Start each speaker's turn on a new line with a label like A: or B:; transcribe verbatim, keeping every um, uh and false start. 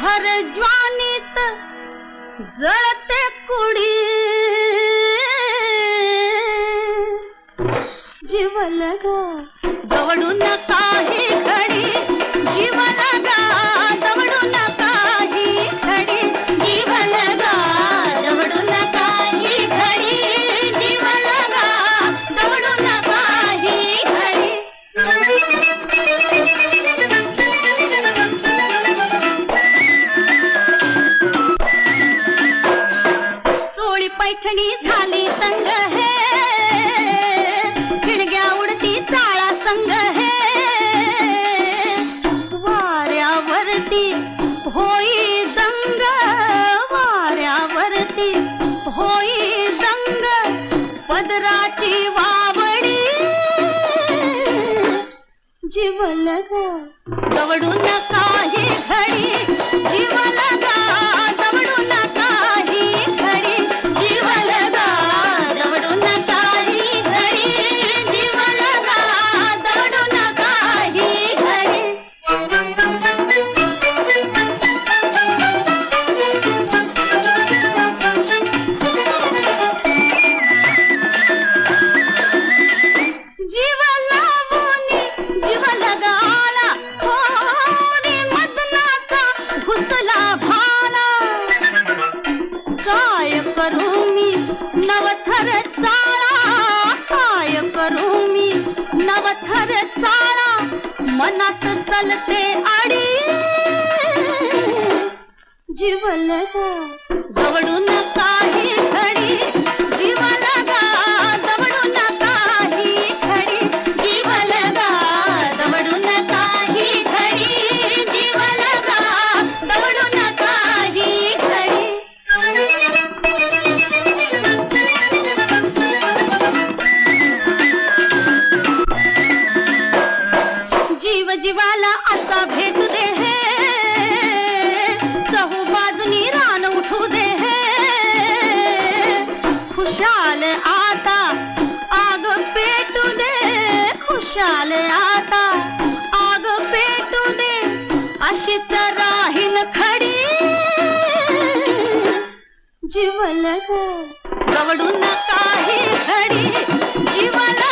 A: भर ज्वानीत जळते कुडी जीव लगा दवडून काही घडी जीव लगा दवडून काही घडी जीव लगा दवडून काही घडी जीव लगा दवडून काही घडी चोळी पैठणी झाली संग हे खिडग्या उडती चाळा संग हे वाऱ्यावरती होई दंग वाऱ्यावरती होई दंग पदराची वावडी जीव लगा दवडून काही घडी जीव लगा दवडून काही घडी जीव लगा दवडून काही घडी जीव लगा दवडून काही घडी जीव लावूनी जीव लगाला हो रे मदनाचा घुसला भाला काय करू मी नवथर चाळा काय करू मी नवथर चाळा मनात चलते आडी जीव लगा दवडून काही घडी जीव लगा दवडून काही घडी जीव लगा दवडून काही घडी जीव लगा दवडून काही घडी जीव जीवाला असा भेटू दे हे चहू बाजूनी रान उठू दे हे खुशाल आता आग पेटू दे खुशाल आता आग पेटू दे अशीच राहीन खडी जीव लगा दवडून काही घडी जीव लगा